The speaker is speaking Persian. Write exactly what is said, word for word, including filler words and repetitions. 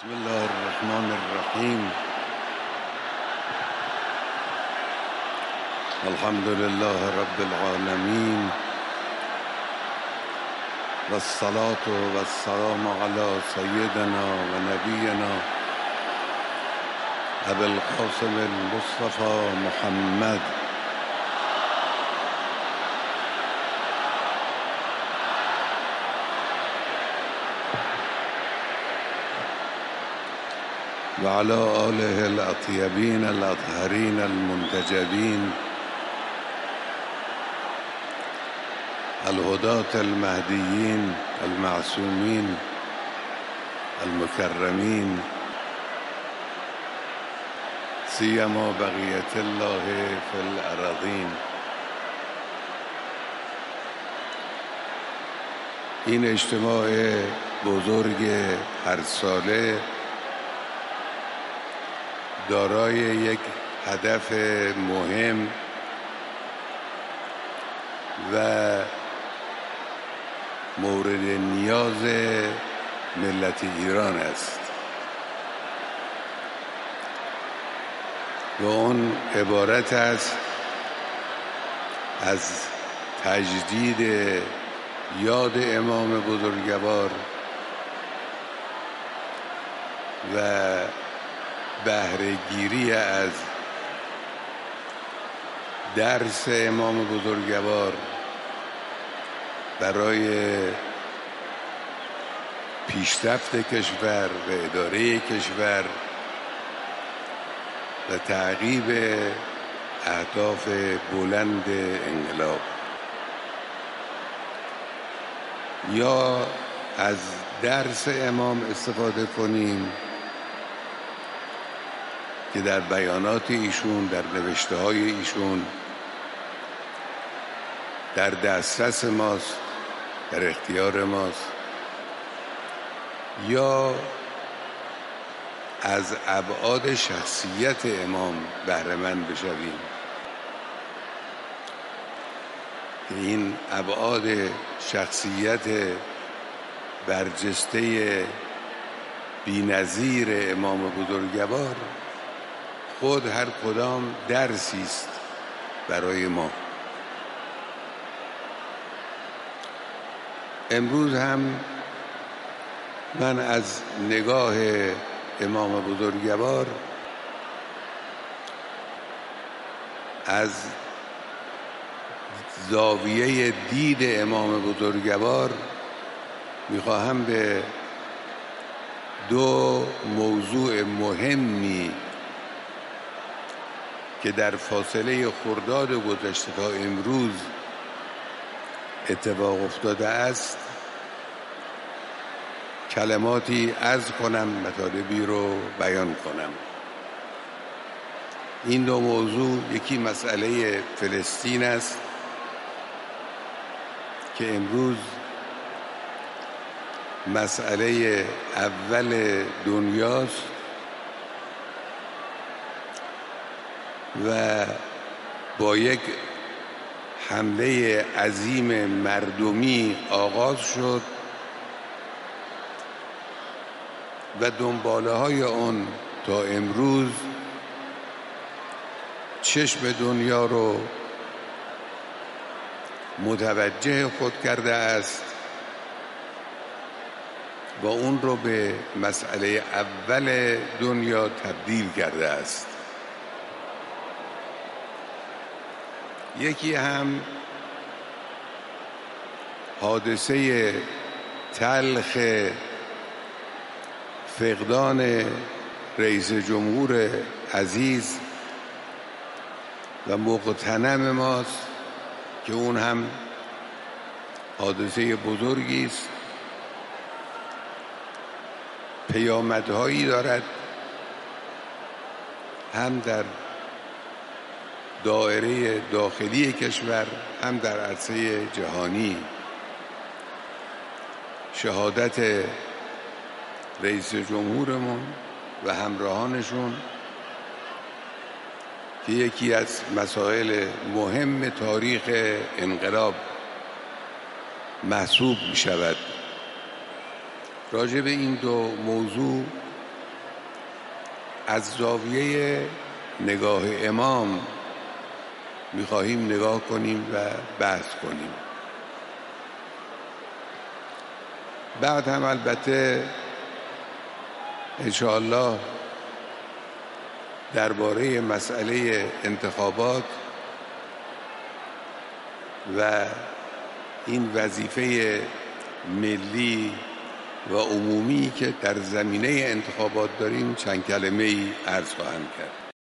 بسم الله الرحمن الرحیم. الحمد لله رب العالمین و الصلاة و السلام علی سیدنا و نبینا ابی القاسم المصطفى محمد و علی آله الاطیبین الاطهرین المنتجبین الهداة المهدیین المعصومین المکرمین سیما بقیة الله فی الارضین. این اجتماع بزرگ هر ساله دارای یک هدف مهم و مورد نیاز ملت ایران است و اون عبارت است از تجدید یاد امام بزرگوار و بهره‌گیری از درس امام بزرگوار برای پیشرفت کشور و اداره کشور و تعقیب اهداف بلند انقلاب. یا از درس امام استفاده کنیم که در بیانات ایشون، در نوشته های ایشون در دسترس ماست، در اختیار ماست، یا از ابعاد شخصیت امام بهره مند بشویم که این ابعاد شخصیت برجسته بی‌نظیر امام بزرگوار خود هر کدام درسی است برای ما. امروز هم من از نگاه امام بزرگوار، از زاویه دید امام بزرگوار میخواهم به دو موضوع مهمی که در فاصله خرداد گذشته تا امروز اتفاق افتاده است کلماتی عرض کنم، مطالبی رو بیان کنم. این دو موضوع، یکی مسئله فلسطین است که امروز مسئله اول دنیاست و با یک حمله عظیم مردمی آغاز شد و دنباله های آن تا امروز چشم دنیا رو متوجه خود کرده است و اون رو به مسئله اول دنیا تبدیل کرده است. یکی هم حادثه تلخ فقدان رئیس جمهور عزیز و مقتنم ماست که اون هم حادثه بزرگی است، پیامدهایی دارد هم در دایره داخلی کشور هم در عرصه جهانی. شهادت رئیس جمهورمون و همراهانشون که یکی از مسائل مهم تاریخ انقلاب محسوب می شود. راجع به این دو موضوع از زاویه نگاه امام می‌خواهیم نگاه کنیم و بحث کنیم. بعد هم البته انشاءالله درباره مسئله انتخابات و این وظیفه ملی و عمومی که در زمینه انتخابات داریم چند کلمه‌ای عرض خواهم کرد.